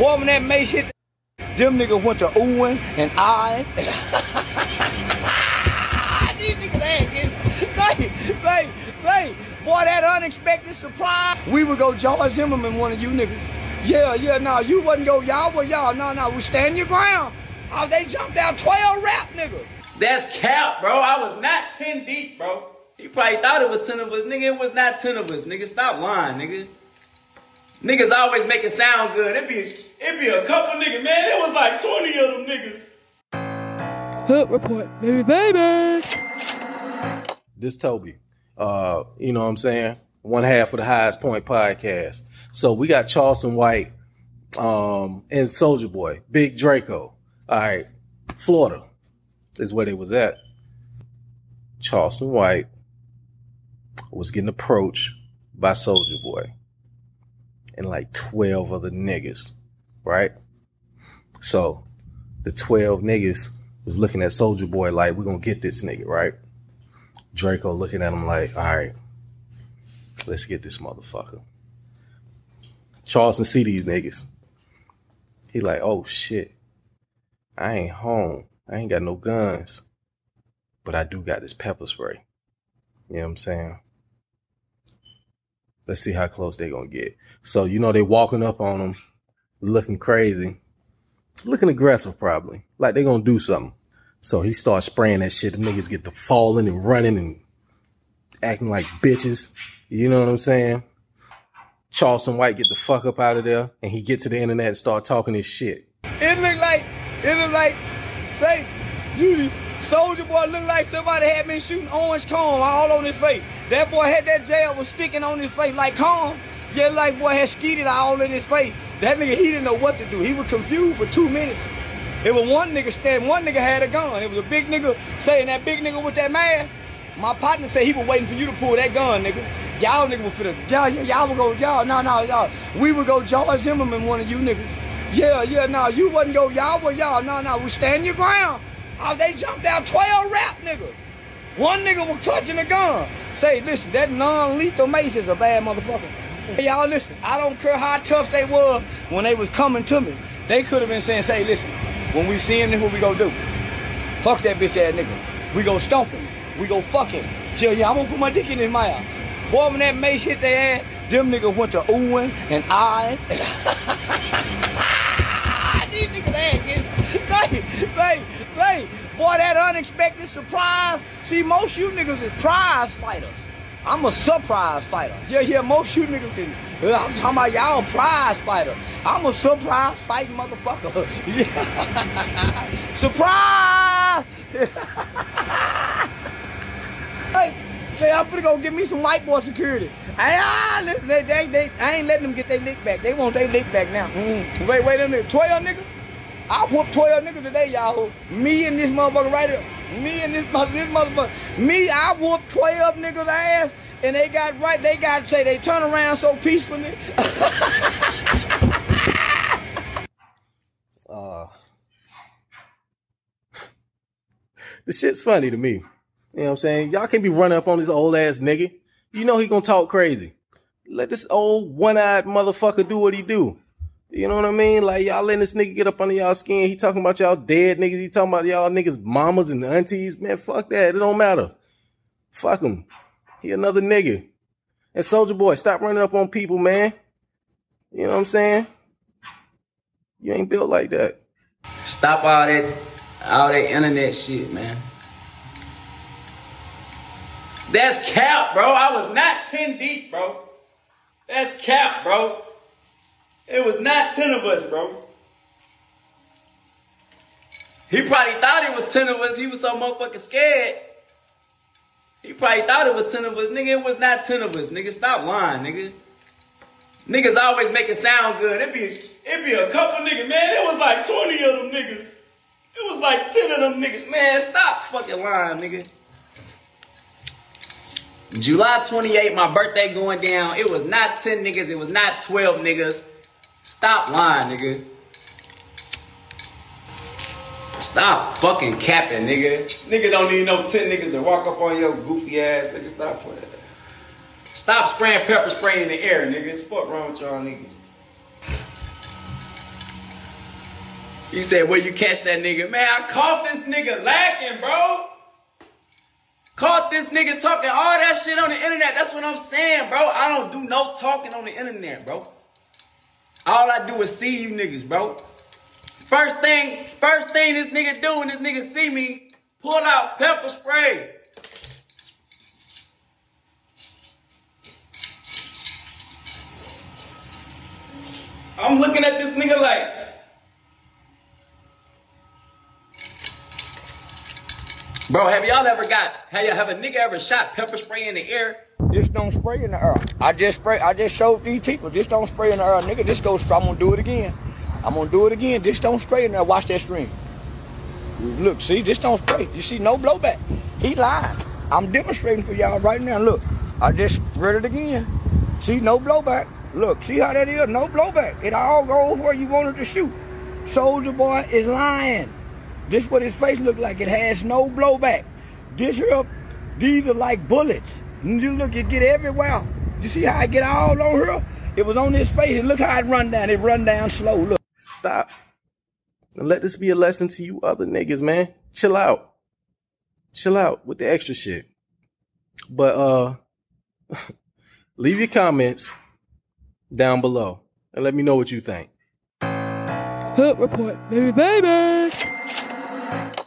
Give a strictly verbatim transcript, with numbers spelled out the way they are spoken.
Boy, when that mace hit, the, them niggas went to oohing and eyeing. These niggas ass, say, say, say, boy, that unexpected surprise. We would go George Zimmerman, one of you niggas. Yeah, yeah, no, you wouldn't go, y'all were y'all, no, no, we stand your ground. Oh, they jumped out twelve rap niggas. That's cap, bro. I was not ten deep, bro. He probably thought it was ten of us. Nigga, it was not ten of us, nigga. Stop lying, nigga. Niggas always make it sound good. It be, it be a couple niggas, man. It was like twenty of them niggas. Hood report, baby, baby. This Toby, uh, you know what I'm saying? One half of the Highest Point podcast. So we got Charleston White um, and Soulja Boy, Big Draco. All right, Florida is where they was at. Charleston White was getting approached by Soulja Boy and like twelve other niggas, right? So the twelve niggas was looking at Soulja Boy like, we're going to get this nigga, right? Draco looking at him like, all right, let's get this motherfucker. Charleston see these niggas. He like, oh shit, I ain't home. I ain't got no guns, but I do got this pepper spray. You know what I'm saying? Let's see how close they gonna get. So, you know, they walking up on him, looking crazy, looking aggressive probably, like they gonna do something. So he starts spraying that shit. The niggas get to falling and running and acting like bitches. You know what I'm saying? Charleston White get the fuck up out of there, and he get to the internet and start talking his shit. It look like, it look like, say, you, Soulja Boy look like somebody had been shooting orange cone all on his face. That boy had that gel was sticking on his face like cone. Yeah, like boy had skeeted all in his face. That nigga, he didn't know what to do. He was confused for two minutes. It was one nigga standing, one nigga had a gun. It was a big nigga saying that big nigga with that mask. My partner said he was waiting for you to pull that gun, nigga. Y'all niggas would finna, y'all, y'all would go, y'all, no, no, y'all. We would go George Zimmerman, one of you niggas. Yeah, yeah, no, you wouldn't go, y'all were y'all, no, no, we stand your ground. Oh, they jumped out twelve rap niggas. One nigga was clutching a gun. Say, listen, that non-lethal mace is a bad motherfucker. Hey, y'all listen, I don't care how tough they were when they was coming to me. They could have been saying, say, listen, when we see him, this what we gonna do. Fuck that bitch ass nigga. We go stomp him. We go fuck him. Yeah, yeah, I'm gonna put my dick in his mouth. Boy, when that mace hit their ass, them niggas went to oohing and eyeing. These niggas ass, say, say, say, boy, that unexpected surprise. See, most you niggas is prize fighters. I'm a surprise fighter. Yeah, yeah, most you niggas can. Uh, I'm talking about y'all prize fighters. I'm a surprise fighting motherfucker. Yeah. Surprise! Hey, say I'm finna go get me some white boy security. Hey, ah, listen, they, they, they, I ain't letting them get their lick back. They want their lick back now. Mm-hmm. Wait, wait a minute. twelve niggas? I whooped twelve niggas today, y'all. Me and this motherfucker right here. Me and this, mother, this motherfucker. Me, I whooped twelve niggas' ass, and they got right, they got, say, they turn around so peacefully. uh, this shit's funny to me. You know what I'm saying? Y'all can't be running up on this old ass nigga. You know he gonna talk crazy. Let this old one-eyed motherfucker do what he do. You know what I mean? Like, y'all letting this nigga get up under y'all skin. He talking about y'all dead niggas. He talking about y'all niggas mamas and aunties. Man, fuck that. It don't matter. Fuck him. He another nigga. And Soulja Boy, stop running up on people, man. You know what I'm saying? You ain't built like that. Stop all that, all that internet shit, man. That's cap, bro. I was not ten deep, bro. That's cap, bro. It was not ten of us, bro. He probably thought it was ten of us. He was so motherfucking scared. He probably thought it was ten of us. Nigga, it was not ten of us. Nigga, stop lying, nigga. Niggas always make it sound good. It be, it be a couple niggas, man. It was like twenty of them niggas. It was like ten of them niggas. Man, stop fucking lying, nigga. July twenty-eighth, my birthday going down. It was not ten niggas. It was not twelve niggas. Stop lying, nigga. Stop fucking capping, nigga. Nigga don't need no ten niggas to walk up on your goofy ass. Nigga, stop playing. Stop spraying pepper spray in the air, niggas. Fuck wrong with y'all niggas. He said, where you catch that nigga? Man, I caught this nigga lacking, bro. Caught this nigga talking all that shit on the internet. That's what I'm saying, bro. I don't do no talking on the internet, bro. All I do is see you niggas, bro. First thing, first thing this nigga do when this nigga see me, pull out pepper spray. I'm looking at this nigga like, bro, have y'all ever got, have y'all have a nigga ever shot pepper spray in the air? Just don't spray in the air. I just spray, I just showed these people, just don't spray in the air, nigga. Just go, I'm gonna do it again. I'm gonna do it again. Just don't spray in there. Watch that stream. Look, see, just don't spray. You see, no blowback. He lying. I'm demonstrating for y'all right now. Look, I just spread it again. See, no blowback. Look, see how that is? No blowback. It all goes where you wanted to shoot. Soldier Boy is lying. This what his face look like. It has no blowback. This here, these are like bullets. You look, it get everywhere. You see how it get all on her? It was on his face, and look how it run down. It run down slow. Look. Stop. And let this be a lesson to you other niggas, man. Chill out. Chill out with the extra shit. But uh leave your comments down below and let me know what you think. Hood report, baby, baby.